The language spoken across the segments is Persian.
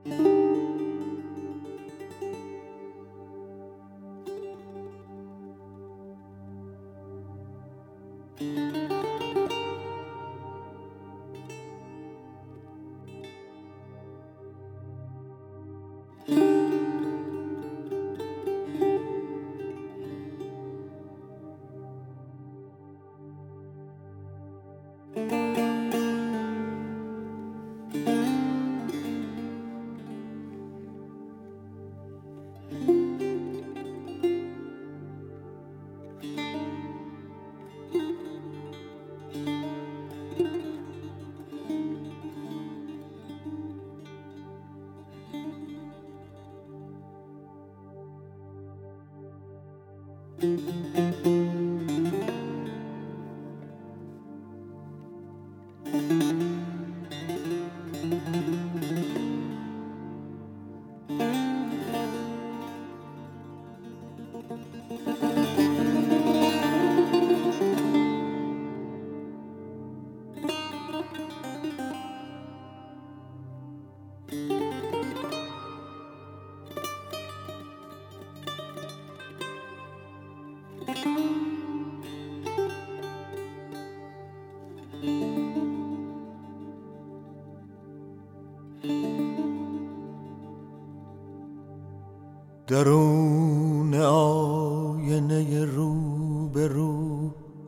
درون آینه رو به رو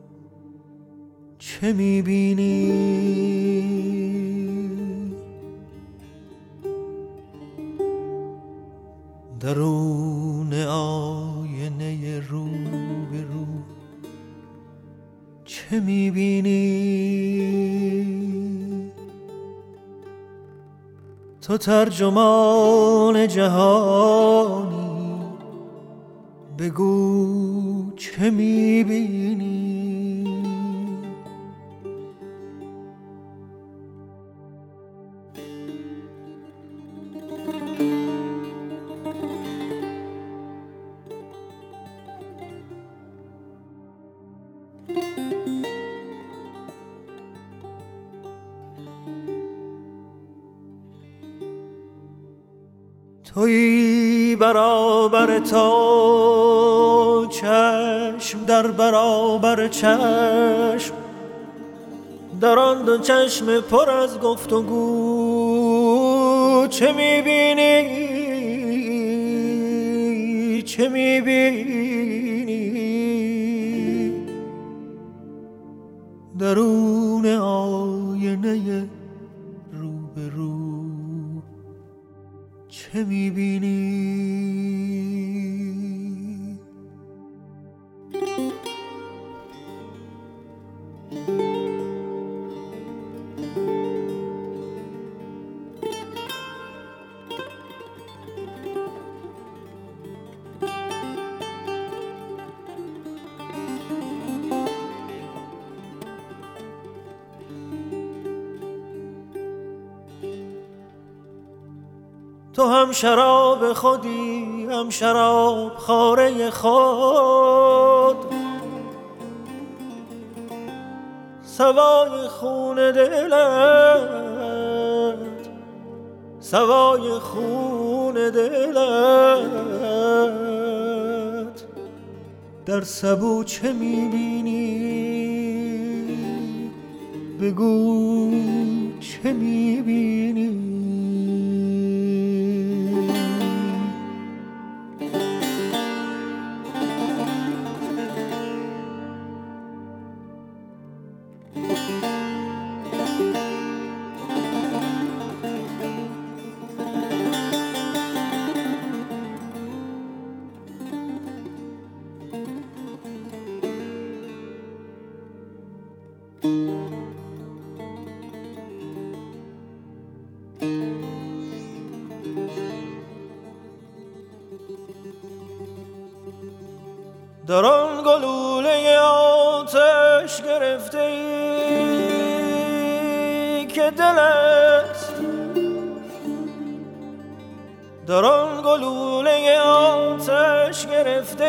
چه میبینی؟ درون آینه رو به رو چه میبینی؟ تو ترجمان جهانی، بگو چه میبینی؟ تویی برابر تا چشم در برابر چشم، در آن دو چشم پر از گفتگو چه میبینی؟ چه میبینی؟ درون آینه رو به رو چه میبینی؟ تو هم شراب خودی، هم شراب خواره خود، سوای خون دلت، سوای خون دلت در سبو چه میبینی؟ بگو چه میبینی؟ در آن گلوله آتش گرفته ای که دل است، در آن گلوله آتش گرفته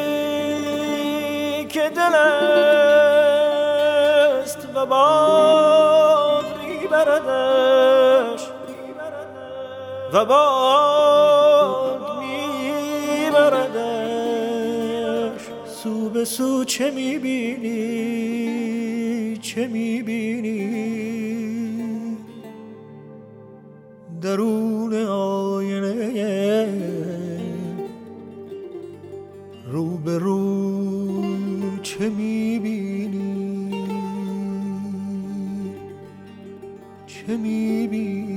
ای که دل است و باد میبردش و باد میبردش. سو به سو چه میبینی چه میبینی درون آینه رو به رو چه میبینی چه میبینی